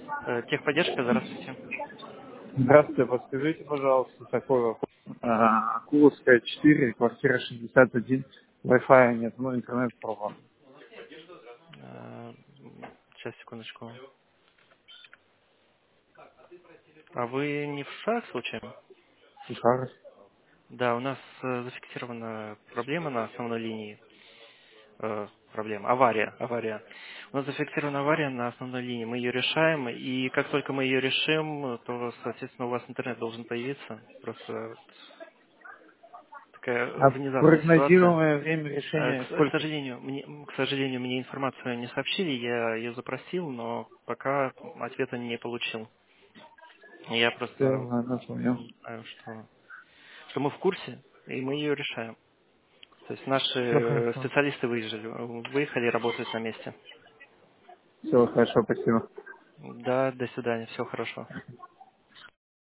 Техподдержка, здравствуйте. Здравствуйте, подскажите, пожалуйста, такой вопрос. Акуловская 4, квартира 61, Wi-Fi нет, но интернет пропал. Э, Сейчас, секундочку. А вы не в ШАГ случайно? Шар. Да, у нас зафиксирована проблема на основной линии. Проблема. Авария. У нас зафиксирована авария на основной линии. Мы ее решаем, и как только мы ее решим, то, соответственно, у вас интернет должен появиться. Просто такая А внезапная ситуация. прогнозируемое время решения сколько? К сожалению, мне информацию не сообщили, я ее запросил, но пока ответа не получил. Я Все, просто ладно, понял. знаю, что мы в курсе, и мы ее решаем. То есть наши Все хорошо. специалисты выехали и работают на месте. Все хорошо, спасибо. Да, до свидания, всего хорошего.